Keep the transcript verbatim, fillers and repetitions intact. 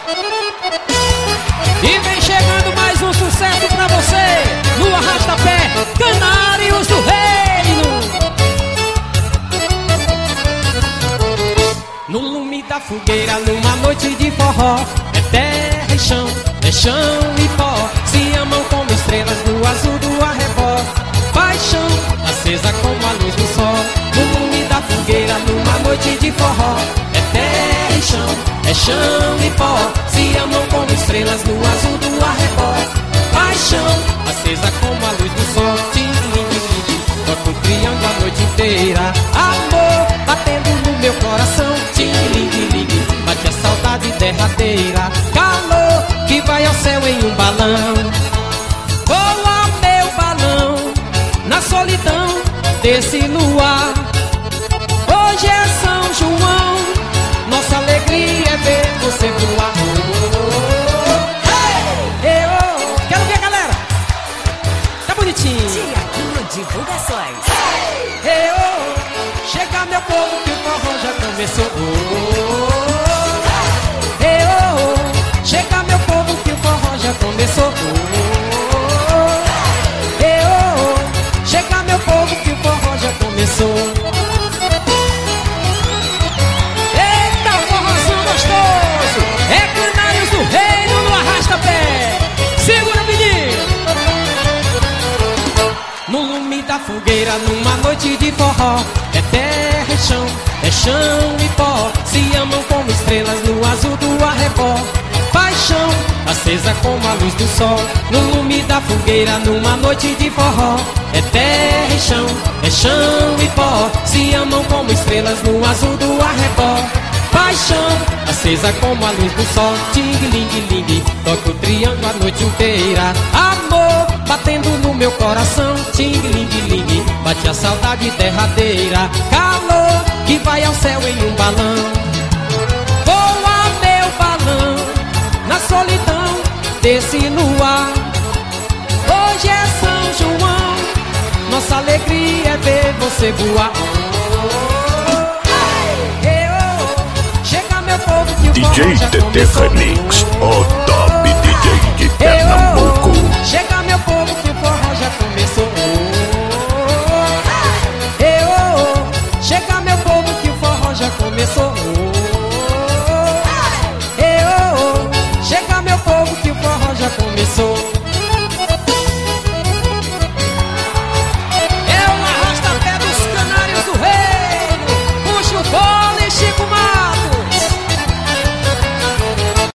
E vem chegando mais um sucesso pra você no Arrasta-Pé, Canários do Reino. No lume da fogueira, numa noite de forró, é terra e chão, é chão e pó. Se amam como estrelas no azul do arrebó. Paixão, acesa como a luz do sol. No lume da fogueira, numa noite de forró, é terra e chão, é chão e pó. Se amam como estrelas no azul do arrebó. Paixão, acesa como a luz do sol. Tim-lim-lim-lim, toca o triângulo a noite inteira. Amor, batendo no meu coração. Tim-lim-lim-lim, bate a saudade derradeira. Calor, que vai ao céu em um balão. Voa meu balão na solidão desse luar. Hoje é São João, nossa alegria é ver você voar. Hey! Oh, quero ver, galera. Tá bonitinho. Tiaguinho Divulgações. Hey, oh, chega meu povo que o forró já começou. Hey, oh, chega meu povo que o forró já começou. Hey, oh, chega meu povo que o forró já começou. Eita, forrozão gostoso! É Canários do Reino no Arrasta-Pé. Segura, menino! No lume da fogueira, numa noite de forró, é terra e chão, é chão e pó. Se amam como estrelas no azul do arrebó. Paixão, acesa como a luz do sol. No lume da fogueira, numa noite de forró, é terra e chão, é chão e pó. Se amam como estrelas no azul do arrebó. Paixão, acesa como a luz do sol. Ting-ling-ling, toca o triângulo a noite inteira. Amor, batendo no meu coração. Ting-ling-ling, bate a saudade derradeira. Calor, que vai ao céu em um balão. Voa meu balão na solidão desse luar. Hoje é São João, nossa alegria é ver você voar. Chega meu povo que o D J forró já T T começou. Remix.